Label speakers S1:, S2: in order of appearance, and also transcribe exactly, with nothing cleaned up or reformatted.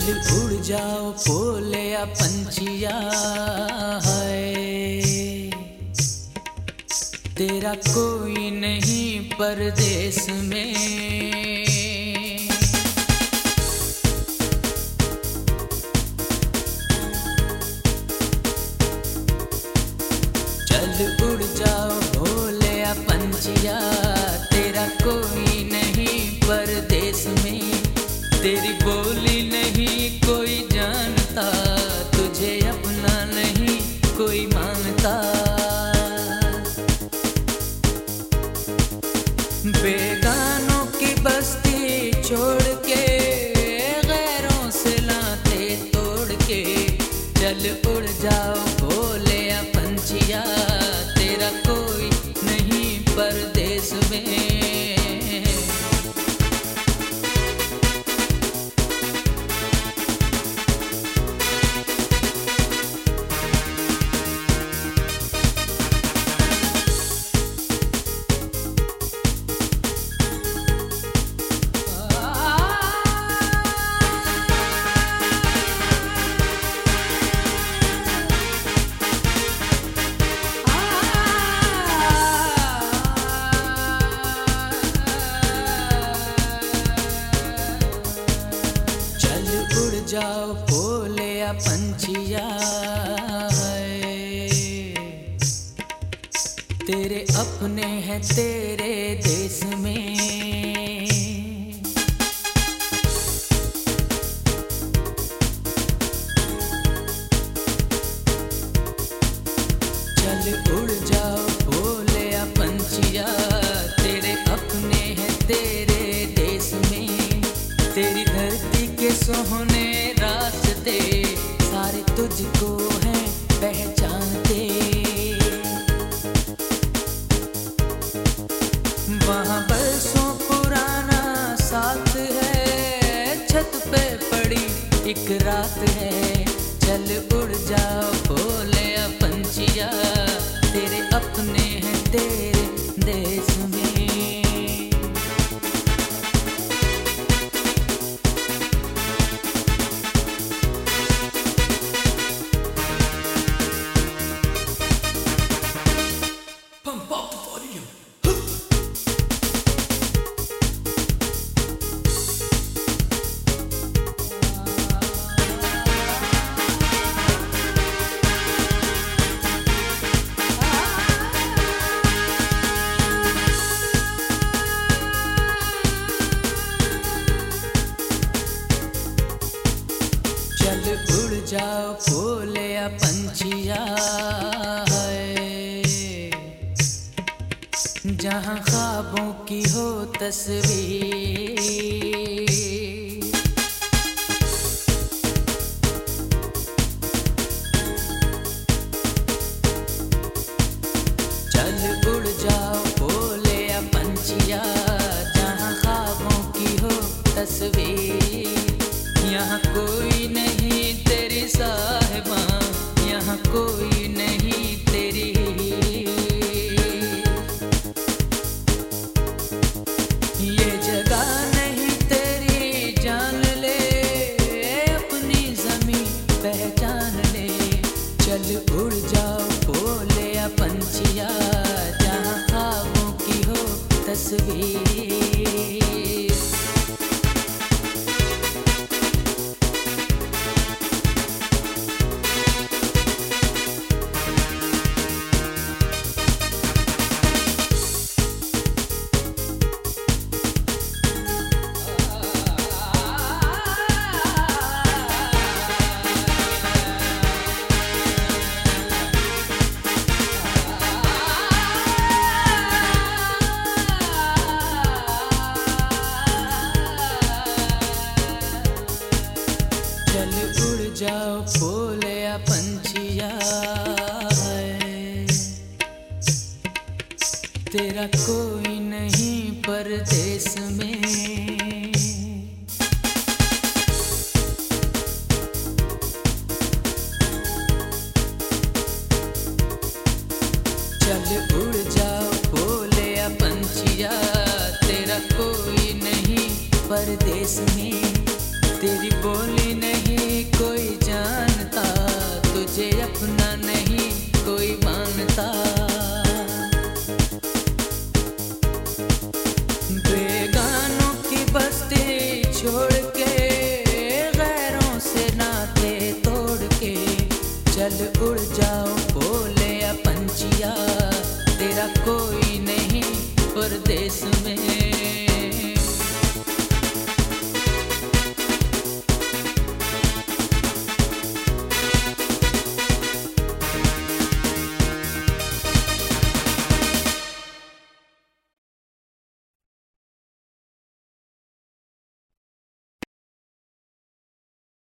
S1: चल उड़ जाओ बोले या पंछिया है, तेरा कोई नहीं परदेश में। चल उड़ जाओ बोले या पंछिया, तेरा कोई नहीं परदेश में। तेरी बोली नहीं कोई जानता, तुझे अपना नहीं कोई मानता। बेगानों की बस्ती छोड़ के, गैरों से नाते तोड़ के, चल उड़ जाओ बोले या पंछिया, तेरा कोई नहीं परदेश में। जाओ बोले या पंछिया है, तेरे अपने हैं तेरे देश में। चल उड़ जाओ बोले या पंछिया, तेरे अपने हैं तेरे देश में। तेरी धरती के सोहने रास्ते सारे तुझको हैं पहचानते। वहाँ बरसों पुराना साथ है, छत पे पड़ी एक रात है। चल उड़ जाओ बोले या पंछिया, तेरे अपने हैं तेरे देश में। चल उड़ जाओ बोले या पंछिया है, जहाँ ख्वाबों की हो तस्वीर। चल उड़ जाओ बोले या पंछिया, जहाँ ख्वाबों की हो तस्वीर। यहाँ कोई नहीं तेरी साहिबा, यहाँ कोई नहीं तेरी। ये जगह नहीं तेरी, जान ले अपनी ज़मीं पहचान ले। चल उड़ जाओ बोले या पंछिया, जहाँ ख्वाबों की हो तस्वीर। चल उड़ जाओ बोले या पंछिया है, तेरा कोई नहीं परदेश में। चल उड़ जाओ बोले या पंछिया, तेरा कोई नहीं परदेश में। तेरी बोली नहीं कोई जानता, तुझे अपना नहीं कोई मानता।